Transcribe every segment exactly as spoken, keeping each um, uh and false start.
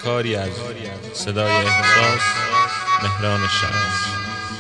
کاری از صدای احساس، مهران شمس.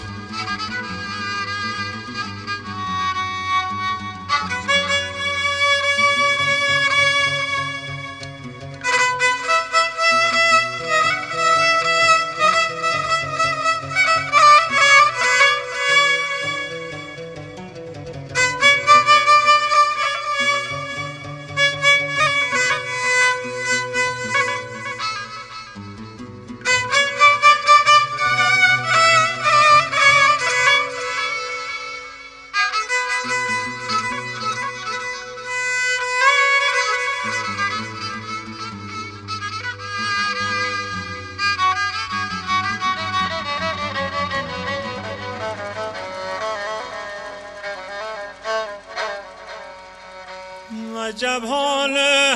عجب حال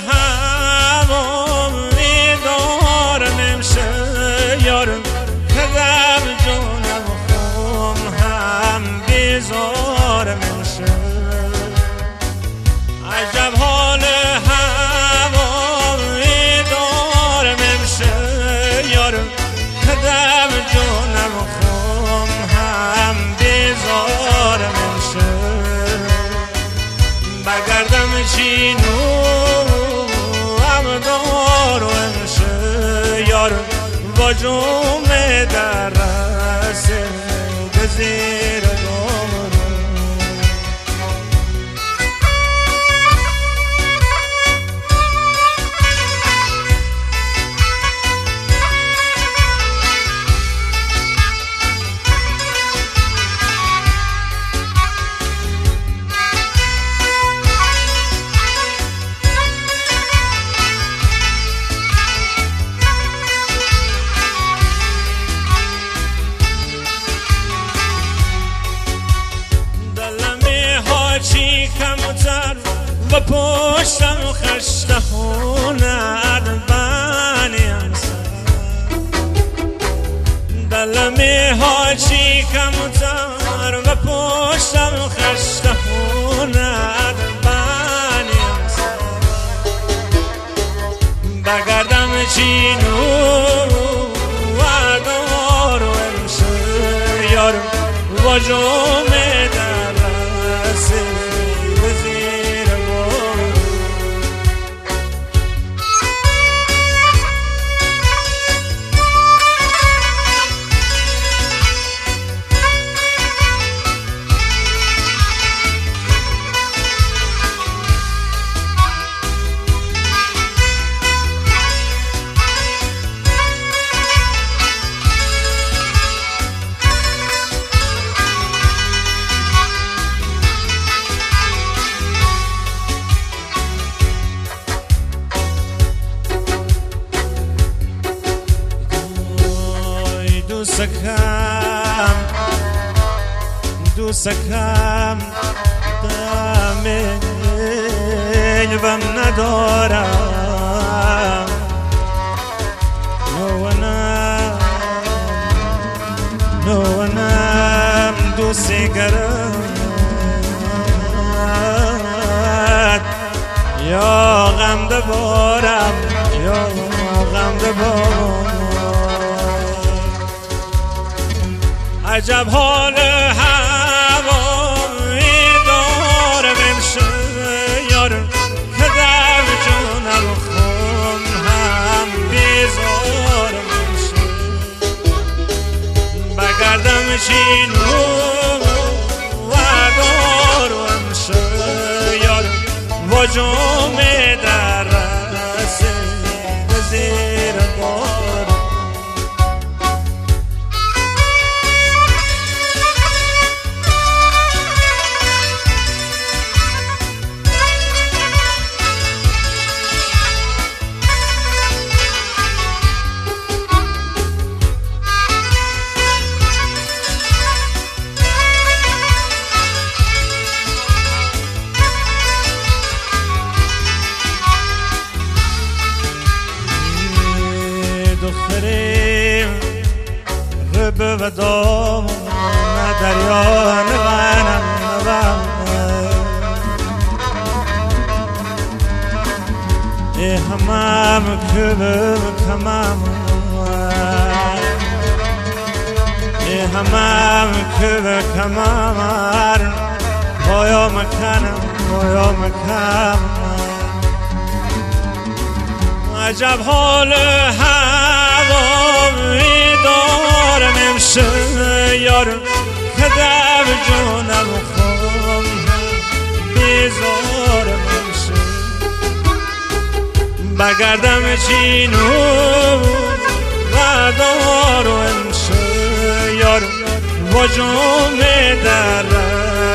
هوا میدار نمیشه یارم کدم جونم خون هم بیزار نمیشه. عجب حال هوا میدار نمیشه یارم کدم جونم خون هم بیزار نمیشه. بگردم چینو هم دارو انشه یار با جمعه در رسه به زیر دارو. چی کمتر و پشتم خشته هنر بانیم دلمی ها چی کمتر و پشتم خشته هنر بانیم بگردم چینو و دارو امشه یارم و جمعه در دوستکم دوستکم دم بم ندارم نوانم نوانم دوستی گرم یا غم دبارم یا غم دبارم. عجب حال هوا میدار منشه یارم کدم جونم خون هم بیزار منشه. بگردم چینو و دارو امشه یارم و جمعه در رسه به زیر بارم. که کمم همم که کمم بایا مکنم بایا مکنم عجب حال هوا میدارم امشه یار که دب جونم خون بیزارم امشه بگردم چینو و دارو امشه یار و جمعه در